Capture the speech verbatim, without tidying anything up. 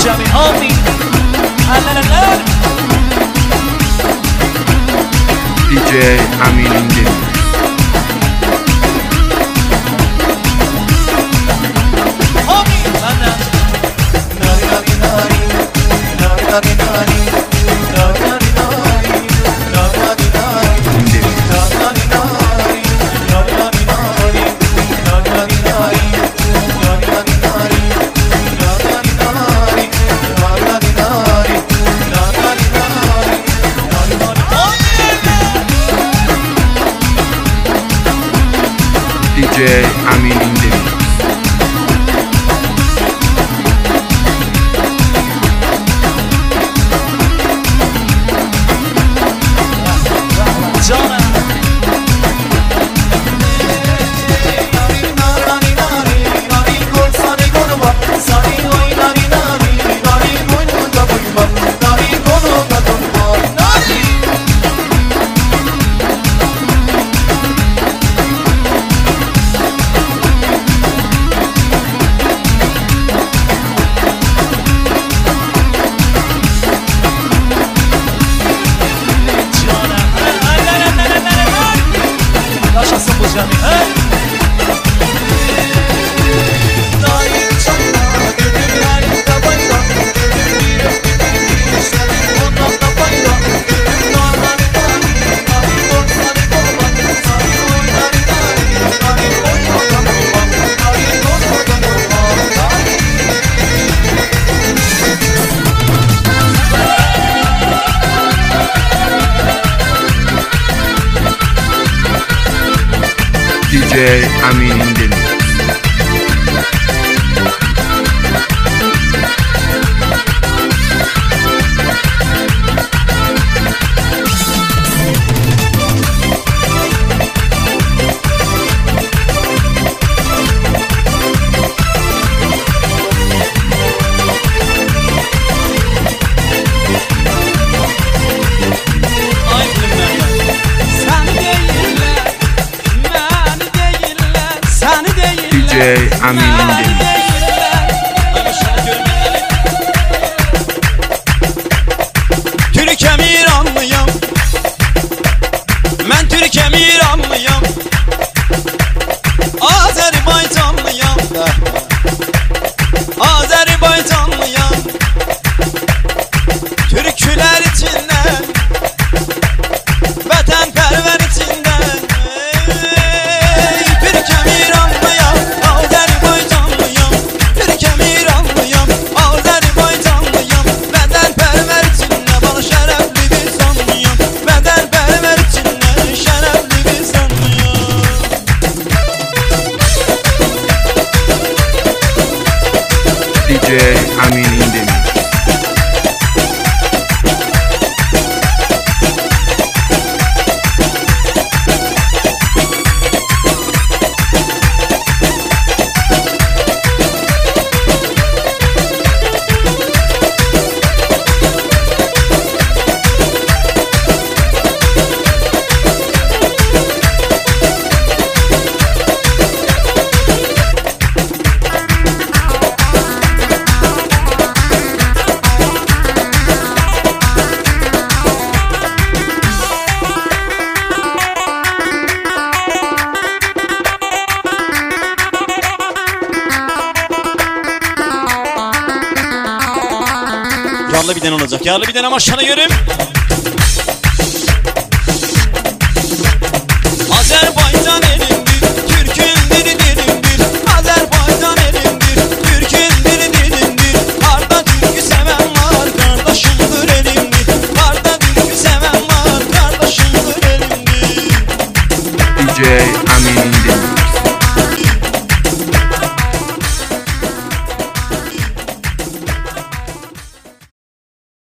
جمعی هامی الالالال دی جی امین ایندی هامی منم ناری ناری ناری ناری ناری ناری ناری ناری ناری ناری ناری ایندی دی جی امین ایندی دی جی امین ایندی دی جی امین ایندی Türkem İranlıyım, ben Türkem İranlıyım, Azerbaycanlıyım, Azerbaycanlıyım, Türküler içinden, vatanperver içinden, ey, Türkem İranlıyım, Azerbaycanlıyım, Türkem İranlıyım, Azerbaycanlıyım, vatanperver içinden, bana şerefli bir sanlıyım, vatanperver içinden, şerefli bir sanlıyım. دی جی امین ایندی Yarlı bir den olacak. Yarlı bir den ama aşağıda görüm. Azerbaycan elimdir, Türk'ün dili dilimdir. Azerbaycan elimdir, Türk'ün dili dilimdir. Arda türkü seven var, kardeşimdir elimdir. Arda türkü seven var, kardeşimdir elimdir. دی جی